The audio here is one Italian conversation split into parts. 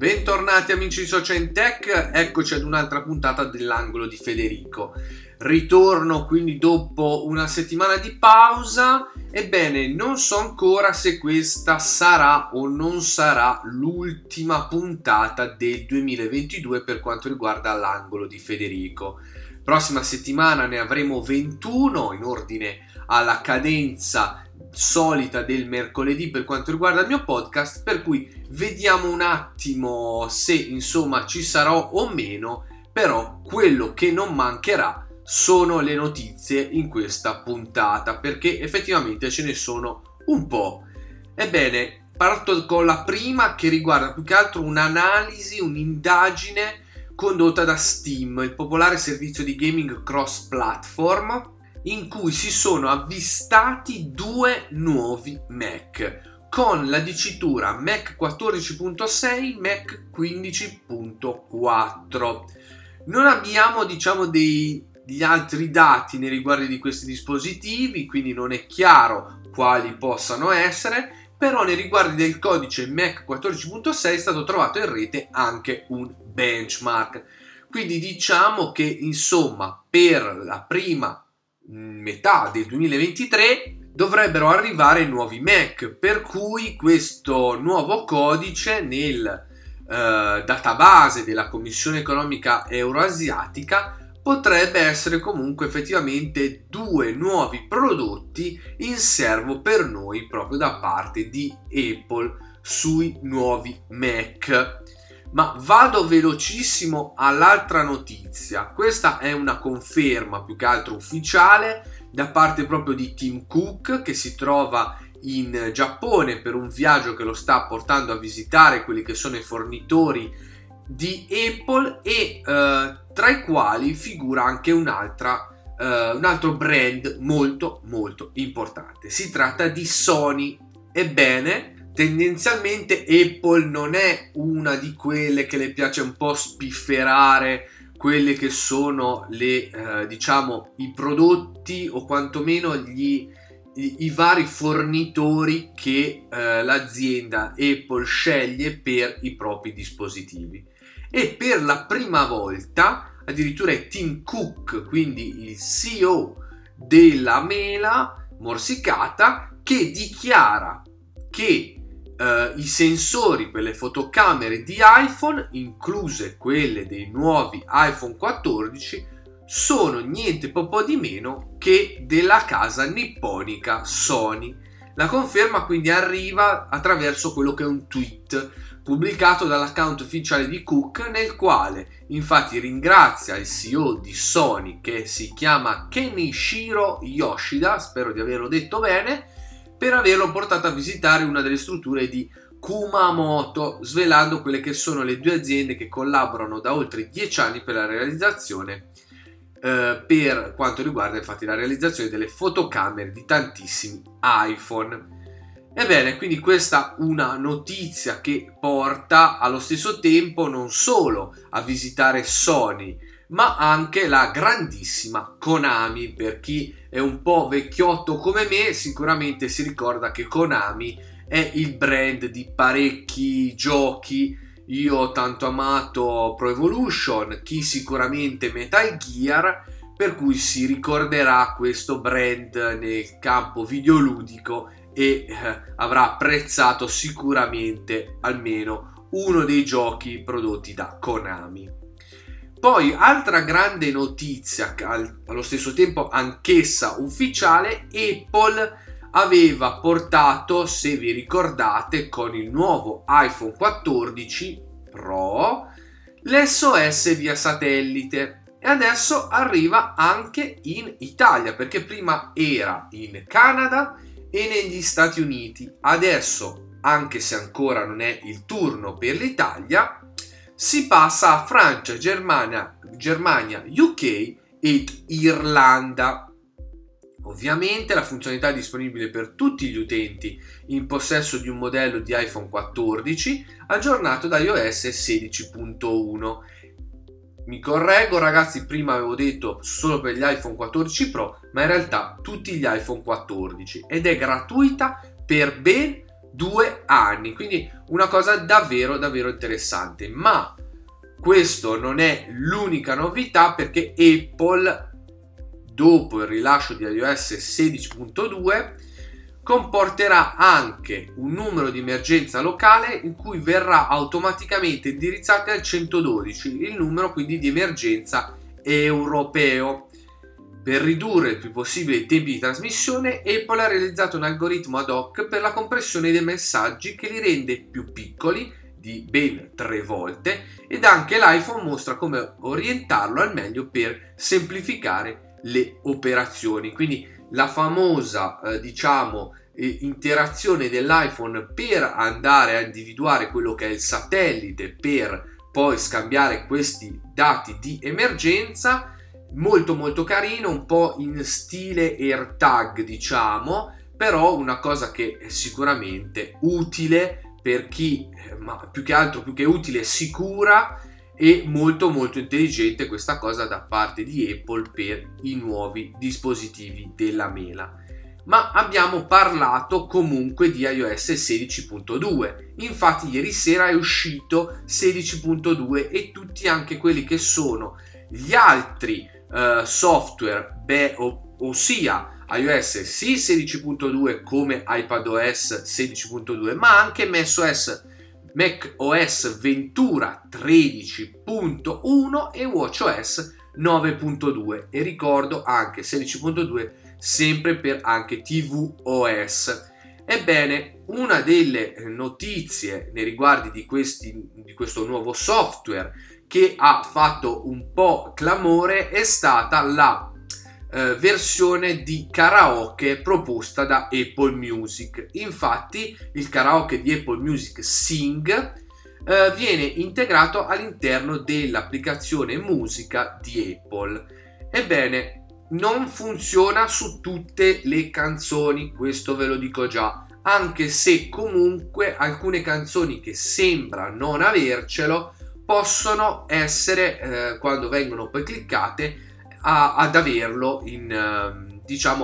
Bentornati amici di Social Tech, eccoci ad un'altra puntata dell'angolo di Federico. Ritorno quindi dopo una settimana di pausa. Ebbene, non so ancora se questa sarà o non sarà l'ultima puntata del 2022 per quanto riguarda l'angolo di Federico. Prossima settimana ne avremo 21 in ordine alla cadenza solita del mercoledì per quanto riguarda il mio podcast, per cui vediamo un attimo se insomma ci sarò o meno. Però quello che non mancherà sono le notizie in questa puntata, perché effettivamente ce ne sono un po'. Ebbene, parto con la prima, che riguarda più che altro un'analisi, un'indagine condotta da Steam, il popolare servizio di gaming cross platform, in cui si sono avvistati due nuovi Mac con la dicitura Mac 14.6, Mac 15.4. Non abbiamo degli altri dati nei riguardi di questi dispositivi, quindi non è chiaro quali possano essere, però nei riguardi del codice Mac 14.6 è stato trovato in rete anche un benchmark. Quindi diciamo che insomma per la prima metà del 2023 dovrebbero arrivare nuovi Mac, per cui questo nuovo codice nel database della Commissione Economica Euroasiatica potrebbe essere comunque effettivamente due nuovi prodotti in serbo per noi proprio da parte di Apple sui nuovi Mac. Ma vado velocissimo all'altra notizia. Questa è una conferma più che altro ufficiale da parte proprio di Tim Cook, che si trova in Giappone per un viaggio che lo sta portando a visitare quelli che sono i fornitori di Apple e tra i quali figura anche un altro brand molto molto importante. Si tratta di Sony. Ebbene, tendenzialmente Apple non è una di quelle che le piace un po' spifferare quelle che sono le i prodotti o quantomeno i vari fornitori che l'azienda Apple sceglie per i propri dispositivi. E per la prima volta addirittura è Tim Cook, quindi il CEO della mela morsicata, che dichiara che i sensori per le fotocamere di iPhone, incluse quelle dei nuovi iPhone 14, sono niente po' di meno che della casa nipponica Sony. La conferma quindi arriva attraverso quello che è un tweet pubblicato dall'account ufficiale di Cook, nel quale infatti ringrazia il CEO di Sony, che si chiama Kenichiro Yoshida, spero di averlo detto bene, per averlo portato a visitare una delle strutture di Kumamoto, svelando quelle che sono le due aziende che collaborano da oltre 10 anni per la realizzazione per quanto riguarda infatti la realizzazione delle fotocamere di tantissimi iPhone. Ebbene, quindi questa una notizia che porta allo stesso tempo non solo a visitare Sony, ma anche la grandissima Konami. Per chi è un po' vecchiotto come me sicuramente si ricorda che Konami è il brand di parecchi giochi. Io ho tanto amato Pro Evolution, chi sicuramente Metal Gear, per cui si ricorderà questo brand nel campo videoludico e avrà apprezzato sicuramente almeno uno dei giochi prodotti da Konami. Poi, altra grande notizia, allo stesso tempo anch'essa ufficiale, Apple aveva portato, se vi ricordate, con il nuovo iPhone 14 Pro, l'SOS via satellite. E adesso arriva anche in Italia, perché prima era in Canada e negli Stati Uniti. Adesso, anche se ancora non è il turno per l'Italia, si passa a Francia, Germania, UK ed Irlanda. Ovviamente la funzionalità è disponibile per tutti gli utenti in possesso di un modello di iPhone 14 aggiornato da iOS 16.1. Mi correggo ragazzi, prima avevo detto solo per gli iPhone 14 Pro, ma in realtà tutti gli iPhone 14, ed è gratuita per ben 2 anni, quindi una cosa davvero davvero interessante. Ma questo non è l'unica novità, perché Apple, dopo il rilascio di iOS 16.2, comporterà anche un numero di emergenza locale in cui verrà automaticamente indirizzato al 112, il numero quindi di emergenza europeo. Per ridurre il più possibile i tempi di trasmissione, Apple ha realizzato un algoritmo ad hoc per la compressione dei messaggi che li rende più piccoli di ben 3 volte, ed anche l'iPhone mostra come orientarlo al meglio per semplificare le operazioni. Quindi la famosa interazione dell'iPhone per andare a individuare quello che è il satellite per poi scambiare questi dati di emergenza, molto molto carino, un po' in stile AirTag però una cosa che è sicuramente utile per chi, ma più che utile, sicura e molto molto intelligente questa cosa da parte di Apple per i nuovi dispositivi della mela. Ma abbiamo parlato comunque di iOS 16.2, infatti ieri sera è uscito 16.2 e tutti anche quelli che sono gli altri software, ossia iOS sì 16.2 come iPadOS 16.2, ma anche macOS Ventura 13.1 e watchOS 9.2, e ricordo anche 16.2 sempre per anche tvOS. Ebbene, una delle notizie nei riguardi di questo nuovo software che ha fatto un po' clamore è stata la versione di karaoke proposta da Apple Music. Infatti il karaoke di Apple Music Sing viene integrato all'interno dell'applicazione musica di Apple. Ebbene, non funziona su tutte le canzoni, questo ve lo dico già, anche se comunque alcune canzoni che sembra non avercelo possono essere, quando vengono poi cliccate, ad averlo in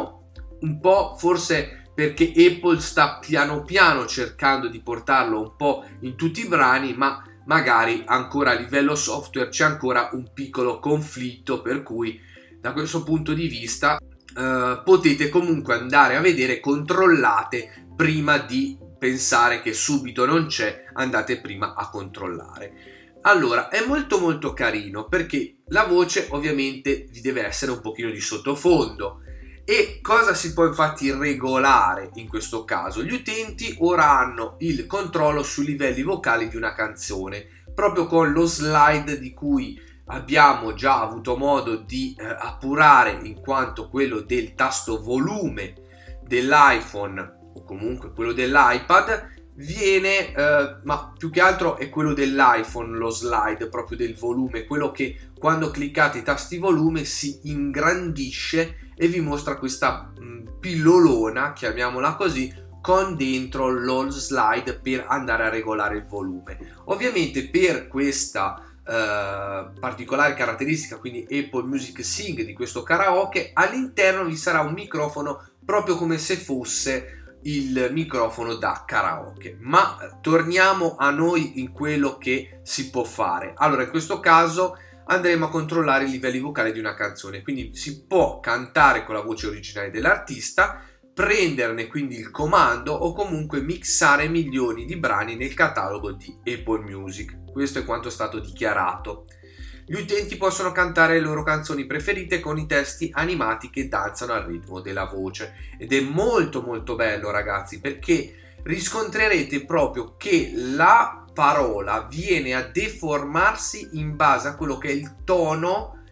un po', forse perché Apple sta piano piano cercando di portarlo un po' in tutti i brani, ma magari ancora a livello software c'è ancora un piccolo conflitto, per cui da questo punto di vista potete comunque andare a vedere, controllate prima di pensare che subito non c'è, andate prima a controllare. Allora, è molto molto carino perché la voce ovviamente vi deve essere un pochino di sottofondo. E cosa si può infatti regolare in questo caso? Gli utenti ora hanno il controllo sui livelli vocali di una canzone, proprio con lo slide di cui abbiamo già avuto modo di appurare, in quanto quello del tasto volume dell'iPhone o comunque quello dell'iPad viene, ma più che altro è quello dell'iPhone lo slide proprio del volume, quello che quando cliccate i tasti volume si ingrandisce e vi mostra questa pillolona, chiamiamola così, con dentro lo slide per andare a regolare il volume. Ovviamente per questa particolare caratteristica, quindi Apple Music Sing di questo karaoke, all'interno vi sarà un microfono proprio come se fosse il microfono da karaoke. Ma torniamo a noi in quello che si può fare. Allora, in questo caso andremo a controllare i livelli vocali di una canzone, quindi si può cantare con la voce originale dell'artista, prenderne quindi il comando o comunque mixare milioni di brani nel catalogo di Apple Music. Questo è quanto è stato dichiarato. Gli utenti possono cantare le loro canzoni preferite con i testi animati che danzano al ritmo della voce, ed è molto molto bello, ragazzi, perché riscontrerete proprio che la parola viene a deformarsi in base a quello che è il tono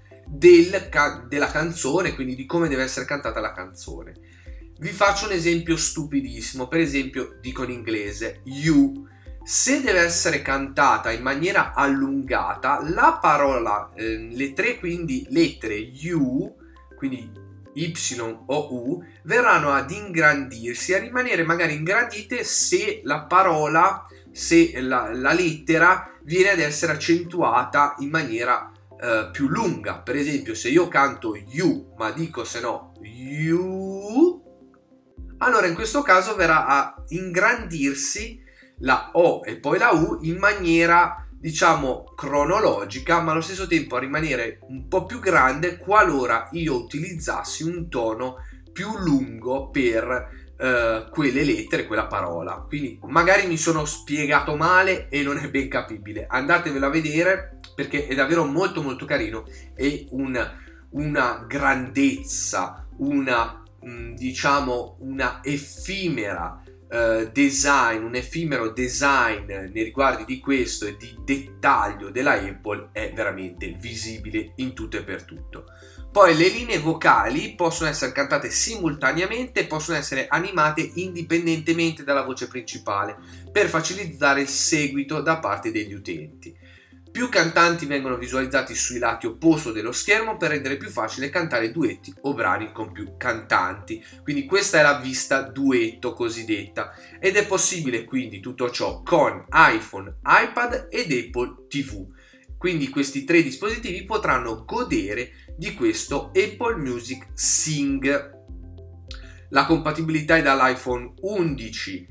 della canzone, quindi di come deve essere cantata la canzone. Vi faccio un esempio stupidissimo, per esempio dico in inglese you. Se deve essere cantata in maniera allungata, la parola, le tre quindi lettere U, quindi Y o U, verranno ad ingrandirsi, a rimanere magari ingrandite se la parola, se la lettera viene ad essere accentuata in maniera più lunga. Per esempio, se io canto U, ma dico se no U, allora in questo caso verrà a ingrandirsi la O e poi la U in maniera, diciamo, cronologica, ma allo stesso tempo a rimanere un po' più grande qualora io utilizzassi un tono più lungo per quelle lettere, quella parola. Quindi magari mi sono spiegato male e non è ben capibile, andatevelo a vedere perché è davvero molto molto carino e una grandezza, diciamo una effimera design, un effimero design nei riguardi di questo e di dettaglio della Apple è veramente visibile in tutto e per tutto. Poi le linee vocali possono essere cantate simultaneamente e possono essere animate indipendentemente dalla voce principale per facilitare il seguito da parte degli utenti. Più cantanti vengono visualizzati sui lati opposti dello schermo per rendere più facile cantare duetti o brani con più cantanti. Quindi questa è la vista duetto cosiddetta ed è possibile quindi tutto ciò con iPhone, iPad ed Apple TV. Quindi questi tre dispositivi potranno godere di questo Apple Music Sing. La compatibilità è dall'iPhone 11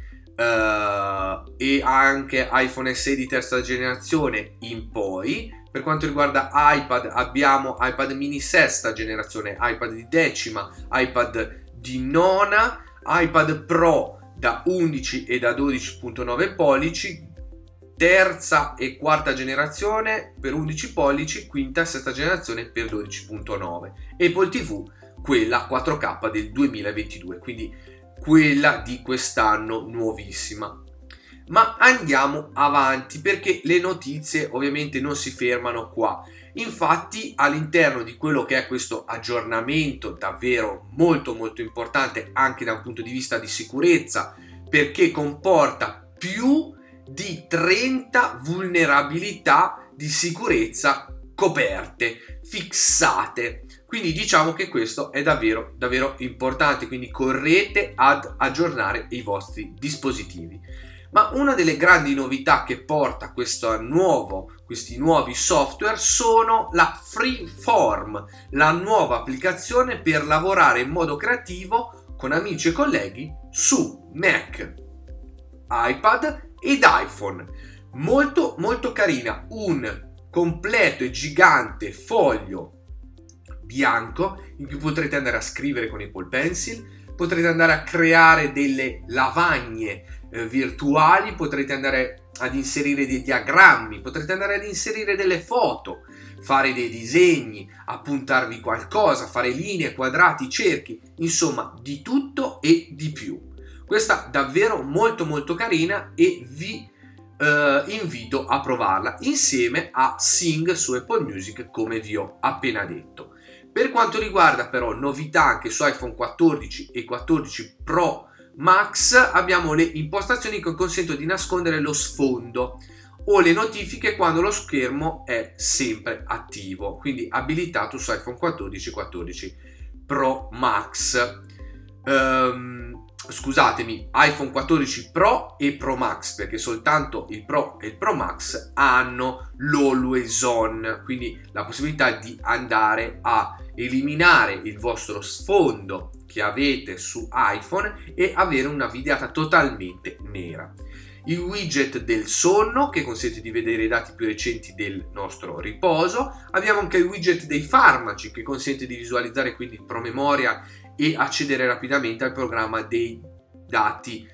e anche iPhone SE di terza generazione in poi. Per quanto riguarda iPad abbiamo iPad mini sesta generazione, iPad di decima, iPad di nona, iPad Pro da 11 e da 12.9 pollici, terza e quarta generazione per 11 pollici, quinta e sesta generazione per 12.9, Apple TV quella 4K del 2022, quindi quella di quest'anno nuovissima. Ma andiamo avanti perché le notizie ovviamente non si fermano qua. Infatti all'interno di quello che è questo aggiornamento davvero molto molto importante anche da un punto di vista di sicurezza, perché comporta più di 30 vulnerabilità di sicurezza coperte, fissate. Quindi diciamo che questo è davvero davvero importante, quindi correte ad aggiornare i vostri dispositivi. Ma una delle grandi novità che porta questi nuovi software sono la Freeform, la nuova applicazione per lavorare in modo creativo con amici e colleghi su Mac, iPad ed iPhone. Molto molto carina, un completo e gigante foglio bianco in cui potrete andare a scrivere con Apple Pencil, potrete andare a creare delle lavagne virtuali, potrete andare ad inserire dei diagrammi, potrete andare ad inserire delle foto, fare dei disegni, appuntarvi qualcosa, fare linee, quadrati, cerchi, insomma di tutto e di più. Questa davvero molto molto carina e vi invito a provarla insieme a Sing su Apple Music come vi ho appena detto. Per quanto riguarda però novità anche su iPhone 14 e 14 Pro Max abbiamo le impostazioni che consentono di nascondere lo sfondo o le notifiche quando lo schermo è sempre attivo, quindi abilitato su iPhone 14 e 14 Pro Max. Scusatemi, iPhone 14 Pro e Pro Max, perché soltanto il Pro e il Pro Max hanno l'Always On, quindi la possibilità di andare a eliminare il vostro sfondo che avete su iPhone e avere una videata totalmente nera. Il widget del sonno che consente di vedere i dati più recenti del nostro riposo. Abbiamo anche il widget dei farmaci che consente di visualizzare quindi il promemoria e accedere rapidamente al programma dei dati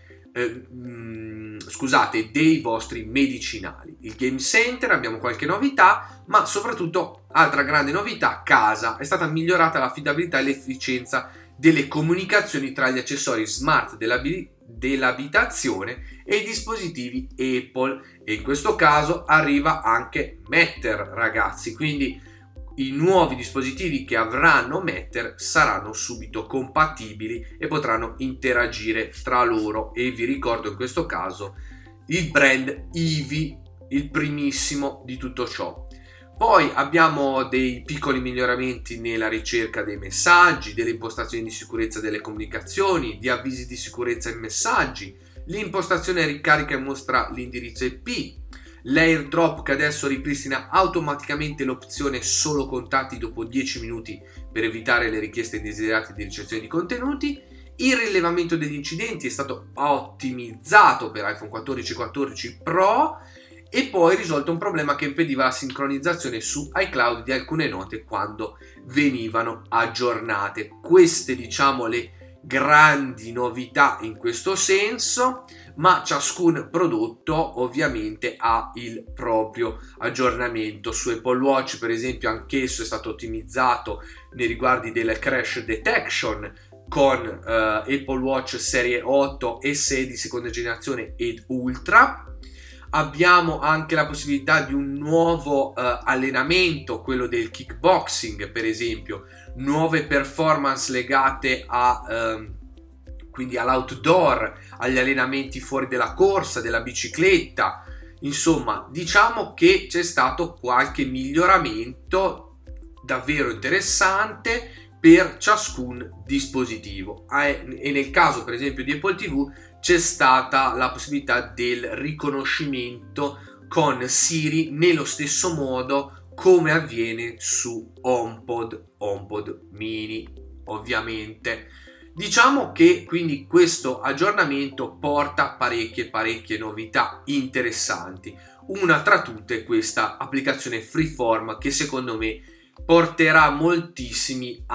dei vostri medicinali. Il Game Center abbiamo qualche novità, ma soprattutto altra grande novità, casa. È stata migliorata l'affidabilità e l'efficienza delle comunicazioni tra gli accessori smart dell'abitazione e i dispositivi Apple, e in questo caso arriva anche Matter, ragazzi, quindi i nuovi dispositivi che avranno Matter saranno subito compatibili e potranno interagire tra loro, e vi ricordo in questo caso il brand Eevee, il primissimo di tutto ciò. Poi abbiamo dei piccoli miglioramenti nella ricerca dei messaggi, delle impostazioni di sicurezza delle comunicazioni, di avvisi di sicurezza in messaggi, l'impostazione ricarica e mostra l'indirizzo IP, l'AirDrop che adesso ripristina automaticamente l'opzione solo contatti dopo 10 minuti per evitare le richieste indesiderate di ricezione di contenuti, Il rilevamento degli incidenti è stato ottimizzato per iPhone 14 e 14 Pro e poi risolto un problema che impediva la sincronizzazione su iCloud di alcune note quando venivano aggiornate. Queste, diciamo, le grandi novità in questo senso, ma ciascun prodotto ovviamente ha il proprio aggiornamento. Su Apple Watch, per esempio, anch'esso è stato ottimizzato nei riguardi del crash detection con Apple Watch serie 8 e 6 di seconda generazione ed Ultra. Abbiamo anche la possibilità di un nuovo allenamento, quello del kickboxing, per esempio, nuove performance legate quindi all'outdoor, agli allenamenti fuori della corsa, della bicicletta. Insomma, diciamo che c'è stato qualche miglioramento davvero interessante per ciascun dispositivo. E nel caso, per esempio, di Apple TV c'è stata la possibilità del riconoscimento con Siri nello stesso modo come avviene su HomePod Mini, ovviamente. Diciamo che quindi questo aggiornamento porta parecchie novità interessanti. Una tra tutte è questa applicazione Freeform che secondo me porterà moltissimi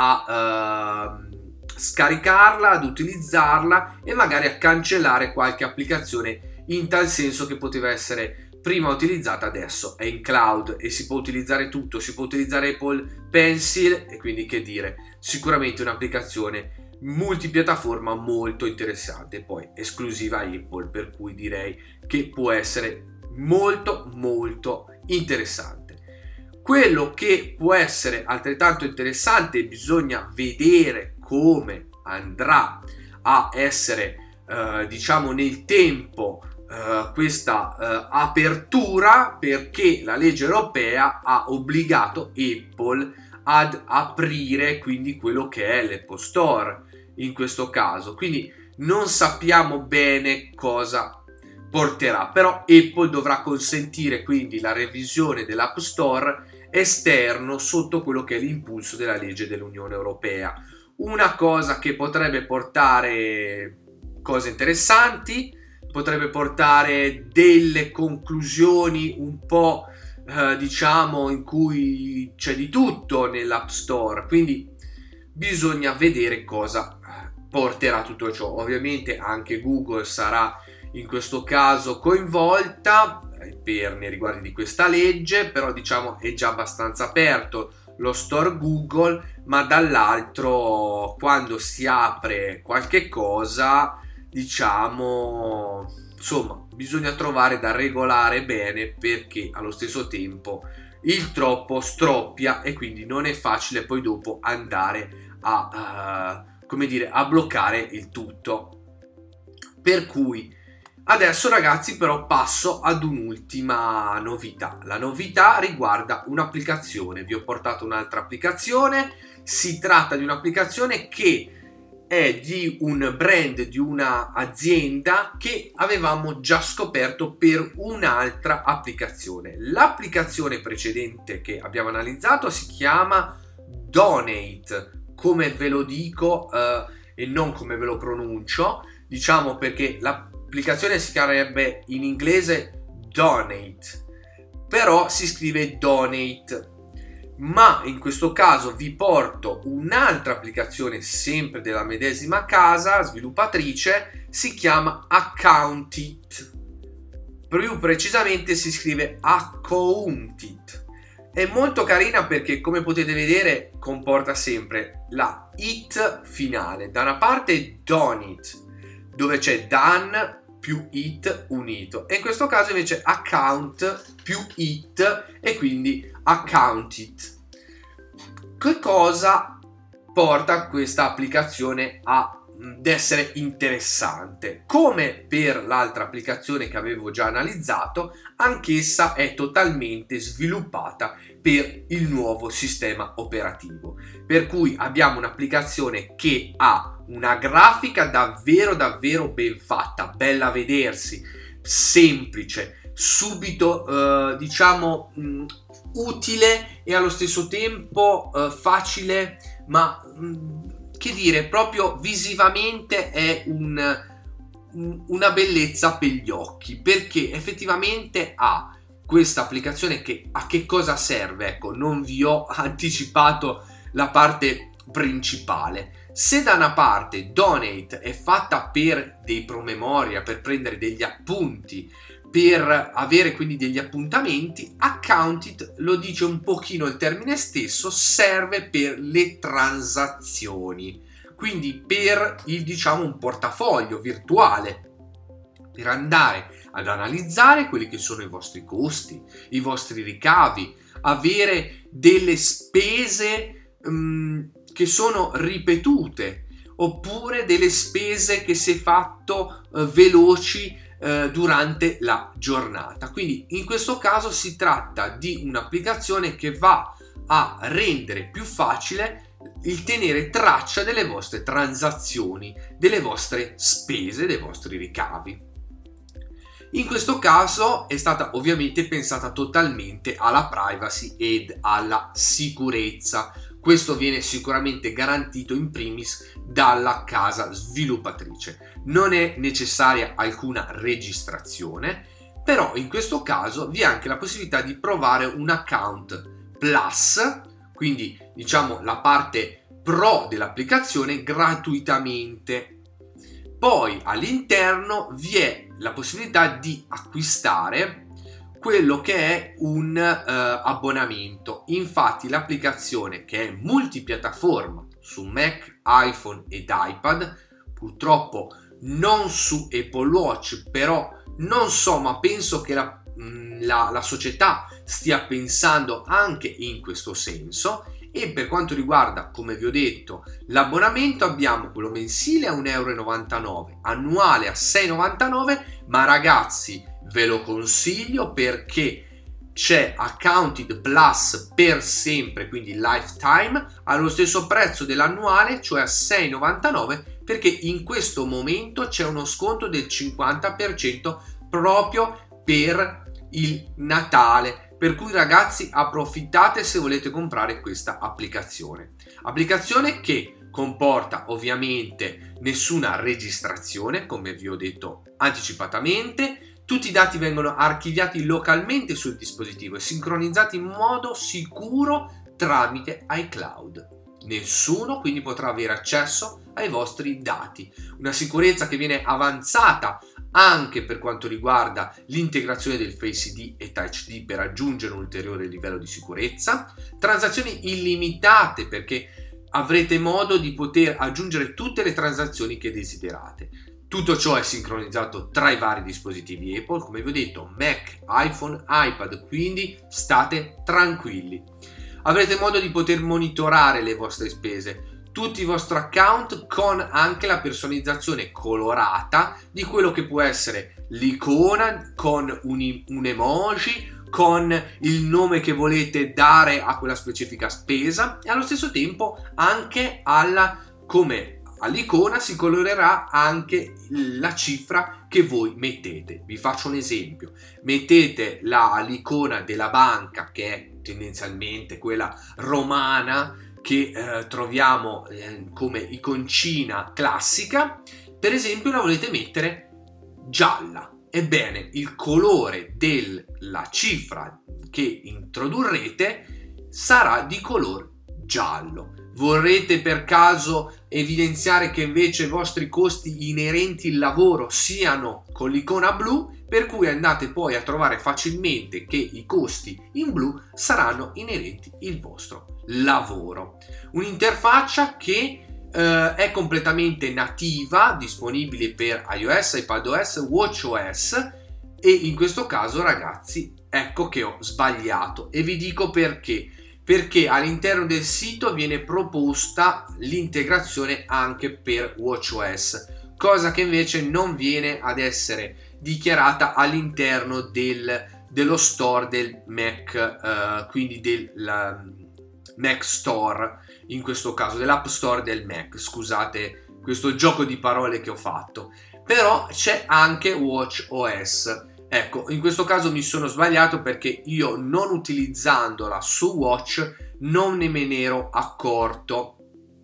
a scaricarla, ad utilizzarla e magari a cancellare qualche applicazione, in tal senso che poteva essere prima utilizzata, adesso è in cloud e si può utilizzare tutto, si può utilizzare Apple Pencil e quindi che dire, sicuramente un'applicazione multipiattaforma molto interessante, poi esclusiva Apple, per cui direi che può essere molto interessante. Quello che può essere altrettanto interessante, bisogna vedere come andrà a essere diciamo nel tempo questa apertura, perché la legge europea ha obbligato Apple ad aprire quindi quello che è l'Apple Store in questo caso, quindi non sappiamo bene cosa porterà, però Apple dovrà consentire quindi la revisione dell'App Store esterno sotto quello che è l'impulso della legge dell'Unione Europea. Una cosa che potrebbe portare cose interessanti, potrebbe portare delle conclusioni un po' diciamo in cui c'è di tutto nell'App Store, quindi bisogna vedere cosa porterà tutto ciò. Ovviamente anche Google sarà in questo caso coinvolta nei riguardi di questa legge, però diciamo è già abbastanza aperto lo store Google, ma dall'altro quando si apre qualche cosa, diciamo, insomma, bisogna trovare da regolare bene, perché allo stesso tempo il troppo stroppia e quindi non è facile poi dopo andare a come dire, a bloccare il tutto. Per cui adesso ragazzi però passo ad un'ultima novità. La novità riguarda un'applicazione. Vi ho portato un'altra applicazione. Si tratta di un'applicazione che è di un brand, di una azienda che avevamo già scoperto per un'altra applicazione. L'applicazione precedente che abbiamo analizzato si chiama Donate, come ve lo dico e non come ve lo pronuncio, diciamo, perché l'applicazione si chiamerebbe in inglese Donate, però si scrive Donate. Ma in questo caso vi porto un'altra applicazione sempre della medesima casa sviluppatrice, si chiama Accountit, più precisamente si scrive Accountit. È molto carina perché, come potete vedere, comporta sempre la it finale. Da una parte Donit, dove c'è done più it unito, e in questo caso invece account più it e quindi Accountit. Che cosa porta questa applicazione ad essere interessante? Come per l'altra applicazione che avevo già analizzato, anch'essa è totalmente sviluppata per il nuovo sistema operativo, per cui abbiamo un'applicazione che ha una grafica davvero ben fatta, bella a vedersi, semplice, subito diciamo utile e allo stesso tempo facile, ma che dire, proprio visivamente è una bellezza per gli occhi, perché effettivamente ha questa applicazione che a che cosa serve? Ecco, non vi ho anticipato la parte principale. Se da una parte Donate è fatta per dei promemoria, per prendere degli appunti, per avere quindi degli appuntamenti, Accountit, lo dice un pochino il termine stesso, serve per le transazioni, quindi per il, diciamo, un portafoglio virtuale, per andare ad analizzare quelli che sono i vostri costi, i vostri ricavi, avere delle spese che sono ripetute, oppure delle spese che si è fatto veloci durante la giornata. Quindi in questo caso si tratta di un'applicazione che va a rendere più facile il tenere traccia delle vostre transazioni, delle vostre spese, dei vostri ricavi. In questo caso è stata ovviamente pensata totalmente alla privacy ed alla sicurezza. Questo viene sicuramente garantito in primis dalla casa sviluppatrice. Non è necessaria alcuna registrazione, però in questo caso vi è anche la possibilità di provare un account Plus, quindi diciamo la parte pro dell'applicazione, gratuitamente. Poi all'interno vi è la possibilità di acquistare quello che è un abbonamento. Infatti l'applicazione, che è multipiattaforma su Mac, iPhone ed iPad, purtroppo non su Apple Watch, però non so, ma penso che la società stia pensando anche in questo senso. E per quanto riguarda, come vi ho detto, l'abbonamento, abbiamo quello mensile a 1,99 euro, annuale a 6,99 €, ma ragazzi ve lo consiglio perché c'è Accountit Plus per sempre, quindi lifetime, allo stesso prezzo dell'annuale, cioè a 6,99 €, perché in questo momento c'è uno sconto del 50% proprio per il Natale. Per cui ragazzi, approfittate se volete comprare questa applicazione. Applicazione che comporta ovviamente nessuna registrazione, come vi ho detto anticipatamente. Tutti i dati vengono archiviati localmente sul dispositivo e sincronizzati in modo sicuro tramite iCloud. Nessuno quindi potrà avere accesso ai vostri dati. Una sicurezza che viene avanzata anche per quanto riguarda l'integrazione del Face ID e Touch ID per aggiungere un ulteriore livello di sicurezza, transazioni illimitate perché avrete modo di poter aggiungere tutte le transazioni che desiderate. Tutto ciò è sincronizzato tra i vari dispositivi Apple, come vi ho detto, Mac, iPhone, iPad, quindi state tranquilli. Avrete modo di poter monitorare le vostre spese, tutti i vostri account, con anche la personalizzazione colorata di quello che può essere l'icona con un emoji, con il nome che volete dare a quella specifica spesa, e allo stesso tempo anche come all'icona si colorerà anche la cifra che voi mettete. Vi faccio un esempio: mettete l'icona della banca, che è tendenzialmente quella romana che troviamo come iconcina classica, per esempio la volete mettere gialla. Ebbene, il colore della cifra che introdurrete sarà di color giallo. Vorrete per caso evidenziare che invece i vostri costi inerenti al lavoro siano con l'icona blu, per cui andate poi a trovare facilmente che i costi in blu saranno inerenti al vostro lavoro. Un'interfaccia che è completamente nativa, disponibile per iOS, iPadOS, WatchOS, e in questo caso ragazzi ecco che ho sbagliato e vi dico perché all'interno del sito viene proposta l'integrazione anche per WatchOS, cosa che invece non viene ad essere dichiarata all'interno dello store del Mac, quindi del Mac Store, in questo caso dell'App Store del Mac. Scusate questo gioco di parole che ho fatto, però c'è anche WatchOS. Ecco, in questo caso mi sono sbagliato perché io, non utilizzandola su Watch, non me ne ero accorto.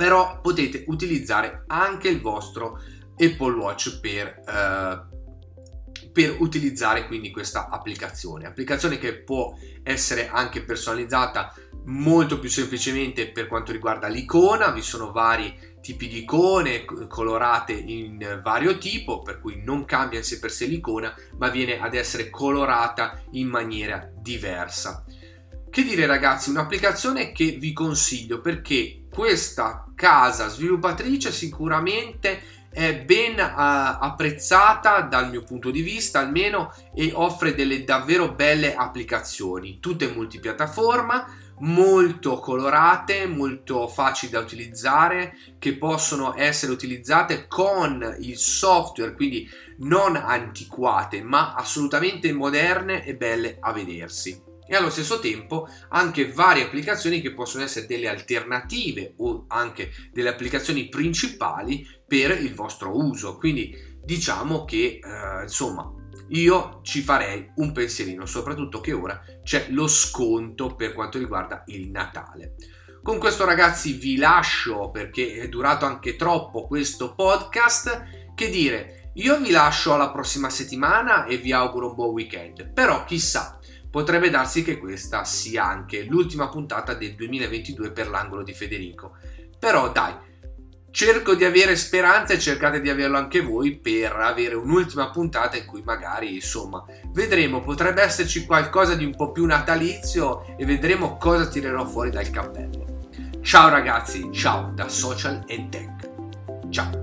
però potete utilizzare anche il vostro Apple Watch per utilizzare quindi questa applicazione che può essere anche personalizzata molto più semplicemente per quanto riguarda l'icona. Vi sono vari tipi di icone colorate in vario tipo, per cui non cambia in sé per sé l'icona, ma viene ad essere colorata in maniera diversa. Che dire ragazzi, un'applicazione che vi consiglio perché questa casa sviluppatrice sicuramente è ben apprezzata dal mio punto di vista almeno, e offre delle davvero belle applicazioni, tutte multipiattaforma, molto colorate, molto facili da utilizzare, che possono essere utilizzate con il software, quindi non antiquate ma assolutamente moderne e belle a vedersi. E allo stesso tempo anche varie applicazioni che possono essere delle alternative o anche delle applicazioni principali per il vostro uso. Quindi diciamo che insomma io ci farei un pensierino, soprattutto che ora c'è lo sconto per quanto riguarda il Natale. Con questo ragazzi vi lascio perché è durato anche troppo questo podcast. Che dire, io vi lascio alla prossima settimana e vi auguro un buon weekend, però chissà, potrebbe darsi che questa sia anche l'ultima puntata del 2022 per l'angolo di Federico. Però dai, cerco di avere speranza e cercate di averlo anche voi per avere un'ultima puntata in cui magari, insomma, vedremo, potrebbe esserci qualcosa di un po' più natalizio e vedremo cosa tirerò fuori dal cappello. Ciao ragazzi, ciao da Social and Tech. Ciao.